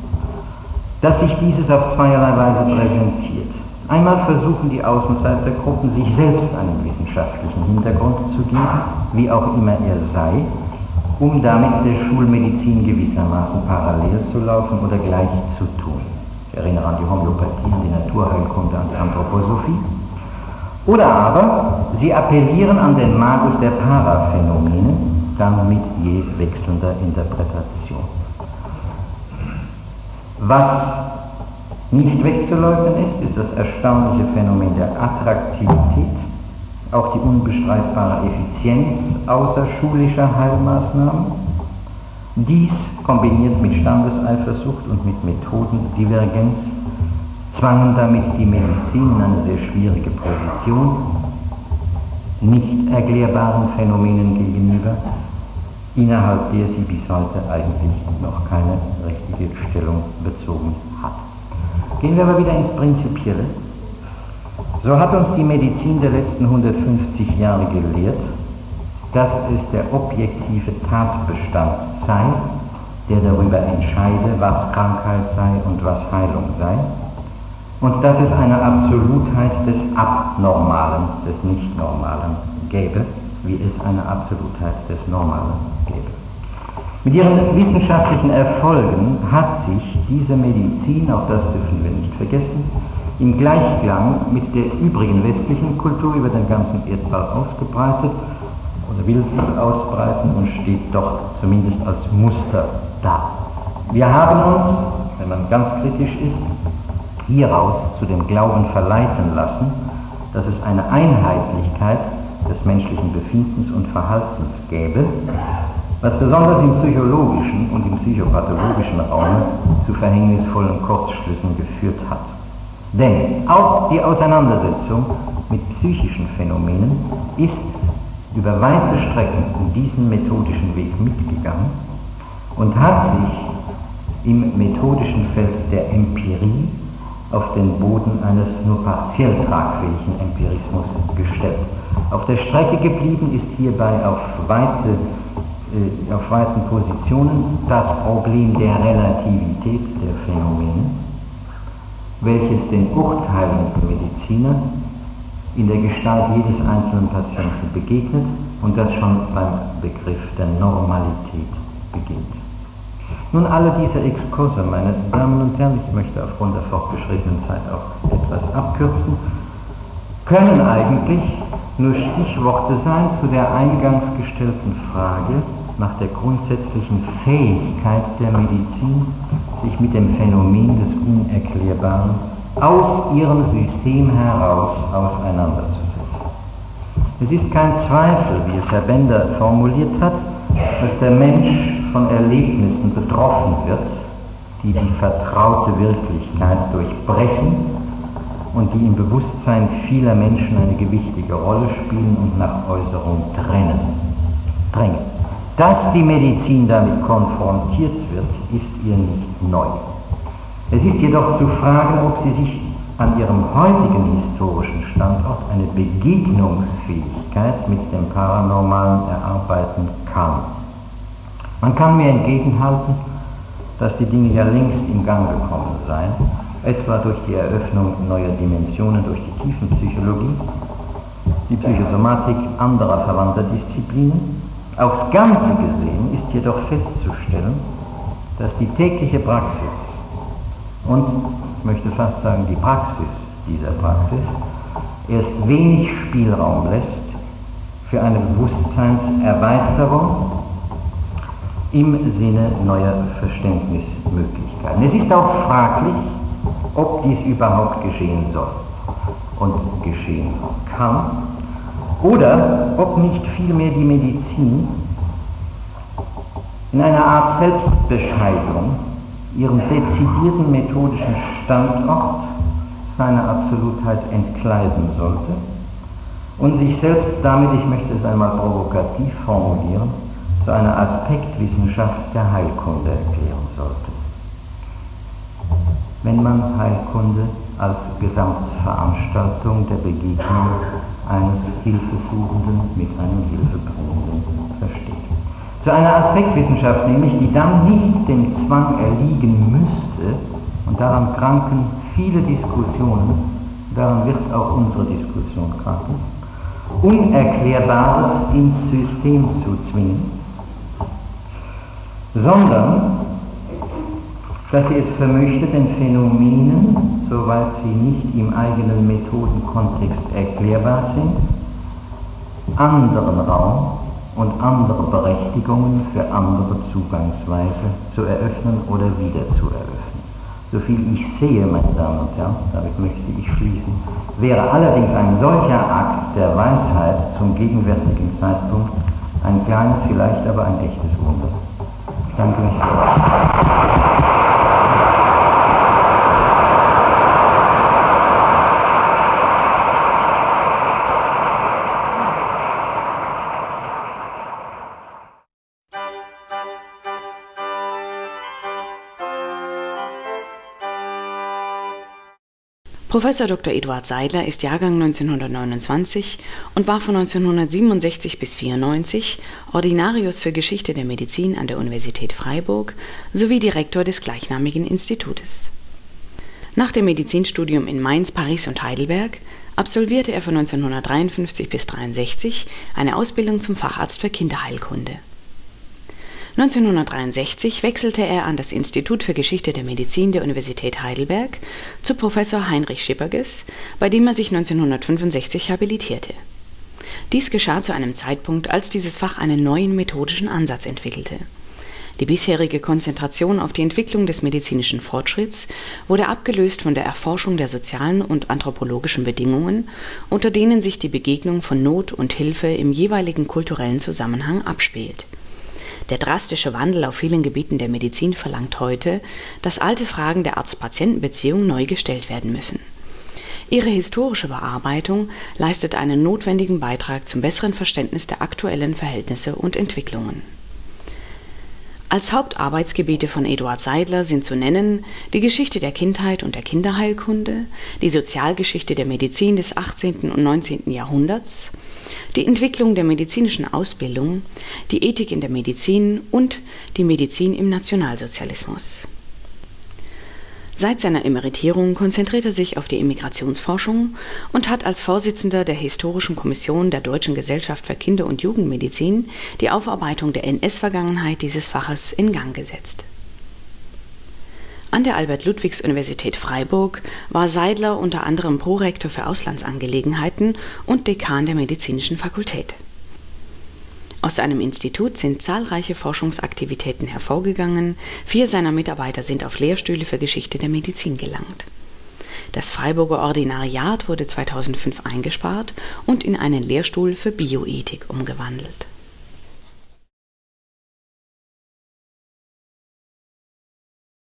dass sich dieses auf zweierlei Weise präsentiert. Einmal versuchen die Außenseitergruppen, sich selbst einen wissenschaftlichen Hintergrund zu geben, wie auch immer er sei, um damit der Schulmedizin gewissermaßen parallel zu laufen oder gleich zu tun. Ich erinnere an die Homöopathie, an die Naturheilkunde, an die Anthroposophie. Oder aber sie appellieren an den Magus der Paraphänomene, dann mit je wechselnder Interpretation. Was nicht wegzuleugnen ist das erstaunliche Phänomen der Attraktivität, auch die unbestreitbare Effizienz außerschulischer Heilmaßnahmen. Dies kombiniert mit Standeseifersucht und mit Methodendivergenz zwangen damit die Medizin in eine sehr schwierige Position, nicht erklärbaren Phänomenen gegenüber, innerhalb der sie bis heute eigentlich noch keine richtige Stellung bezogen hat. Gehen wir aber wieder ins Prinzipielle. So hat uns die Medizin der letzten 150 Jahre gelehrt, dass es der objektive Tatbestand sei, der darüber entscheide, was Krankheit sei und was Heilung sei, und dass es eine Absolutheit des Abnormalen, des Nichtnormalen gäbe, wie es eine Absolutheit des Normalen gäbe. Mit ihren wissenschaftlichen Erfolgen hat sich diese Medizin, auch das dürfen wir nicht vergessen, im Gleichklang mit der übrigen westlichen Kultur über den ganzen Erdball ausgebreitet oder will sich ausbreiten und steht doch zumindest als Muster da. Wir haben uns, wenn man ganz kritisch ist, hieraus zu dem Glauben verleiten lassen, dass es eine Einheitlichkeit des menschlichen Befindens und Verhaltens gäbe, was besonders im psychologischen und im psychopathologischen Raum zu verhängnisvollen Kurzschlüssen geführt hat. Denn auch die Auseinandersetzung mit psychischen Phänomenen ist über weite Strecken in diesen methodischen Weg mitgegangen und hat sich im methodischen Feld der Empirie auf den Boden eines nur partiell tragfähigen Empirismus gestellt. Auf der Strecke geblieben ist hierbei auf weiten Positionen das Problem der Relativität der Phänomene, welches den urteilenden Mediziner in der Gestalt jedes einzelnen Patienten begegnet und das schon beim Begriff der Normalität beginnt. Nun, alle diese Exkurse, meine Damen und Herren, ich möchte aufgrund der fortgeschrittenen Zeit auch etwas abkürzen, können eigentlich nur Stichworte sein zu der eingangs gestellten Frage nach der grundsätzlichen Fähigkeit der Medizin, sich mit dem Phänomen des Unerklärbaren aus ihrem System heraus auseinanderzusetzen. Es ist kein Zweifel, wie es Herr Bender formuliert hat, dass der Mensch von Erlebnissen betroffen wird, die die vertraute Wirklichkeit durchbrechen und die im Bewusstsein vieler Menschen eine gewichtige Rolle spielen und nach Äußerung drängen. Dass die Medizin damit konfrontiert wird, ist ihr nicht neu. Es ist jedoch zu fragen, ob sie sich an ihrem heutigen historischen Standort eine Begegnungsfähigkeit mit dem Paranormalen erarbeiten kann. Man kann mir entgegenhalten, dass die Dinge ja längst im Gang gekommen seien, etwa durch die Eröffnung neuer Dimensionen durch die Tiefenpsychologie, die Psychosomatik anderer verwandter Disziplinen. Aufs Ganze gesehen ist jedoch festzustellen, dass die tägliche Praxis und, ich möchte fast sagen, die Praxis dieser Praxis erst wenig Spielraum lässt für eine Bewusstseinserweiterung im Sinne neuer Verständnismöglichkeiten. Es ist auch fraglich, ob dies überhaupt geschehen soll und geschehen kann, oder ob nicht vielmehr die Medizin in einer Art Selbstbeschreibung ihren dezidierten methodischen Standort seiner Absolutheit entkleiden sollte und sich selbst damit, ich möchte es einmal provokativ formulieren, zu einer Aspektwissenschaft der Heilkunde erklären sollte. Wenn man Heilkunde als Gesamtveranstaltung der Begegnung eines Hilfesuchenden mit einem Hilfebringenden versteht. Zu einer Aspektwissenschaft nämlich, die dann nicht dem Zwang erliegen müsste, und daran kranken viele Diskussionen, daran wird auch unsere Diskussion kranken, Unerklärbares ins System zu zwingen, sondern dass sie es vermöchte, den Phänomenen, soweit sie nicht im eigenen Methodenkontext erklärbar sind, anderen Raum und andere Berechtigungen für andere Zugangsweise zu eröffnen oder wieder zu eröffnen. Soviel ich sehe, meine Damen und Herren, damit möchte ich schließen, wäre allerdings ein solcher Akt der Weisheit zum gegenwärtigen Zeitpunkt ein kleines, vielleicht aber ein echtes Wunder. Ich danke mich sehr. Professor Dr. Eduard Seidler ist Jahrgang 1929 und war von 1967 bis 1994 Ordinarius für Geschichte der Medizin an der Universität Freiburg sowie Direktor des gleichnamigen Institutes. Nach dem Medizinstudium in Mainz, Paris und Heidelberg absolvierte er von 1953 bis 1963 eine Ausbildung zum Facharzt für Kinderheilkunde. 1963 wechselte er an das Institut für Geschichte der Medizin der Universität Heidelberg zu Professor Heinrich Schipperges, bei dem er sich 1965 habilitierte. Dies geschah zu einem Zeitpunkt, als dieses Fach einen neuen methodischen Ansatz entwickelte. Die bisherige Konzentration auf die Entwicklung des medizinischen Fortschritts wurde abgelöst von der Erforschung der sozialen und anthropologischen Bedingungen, unter denen sich die Begegnung von Not und Hilfe im jeweiligen kulturellen Zusammenhang abspielt. Der drastische Wandel auf vielen Gebieten der Medizin verlangt heute, dass alte Fragen der Arzt-Patienten-Beziehung neu gestellt werden müssen. Ihre historische Bearbeitung leistet einen notwendigen Beitrag zum besseren Verständnis der aktuellen Verhältnisse und Entwicklungen. Als Hauptarbeitsgebiete von Eduard Seidler sind zu nennen die Geschichte der Kindheit und der Kinderheilkunde, die Sozialgeschichte der Medizin des 18. und 19. Jahrhunderts, die Entwicklung der medizinischen Ausbildung, die Ethik in der Medizin und die Medizin im Nationalsozialismus. Seit seiner Emeritierung konzentriert er sich auf die Immigrationsforschung und hat als Vorsitzender der Historischen Kommission der Deutschen Gesellschaft für Kinder- und Jugendmedizin die Aufarbeitung der NS-Vergangenheit dieses Faches in Gang gesetzt. An der Albert-Ludwigs-Universität Freiburg war Seidler unter anderem Prorektor für Auslandsangelegenheiten und Dekan der Medizinischen Fakultät. Aus seinem Institut sind zahlreiche Forschungsaktivitäten hervorgegangen, 4 seiner Mitarbeiter sind auf Lehrstühle für Geschichte der Medizin gelangt. Das Freiburger Ordinariat wurde 2005 eingespart und in einen Lehrstuhl für Bioethik umgewandelt.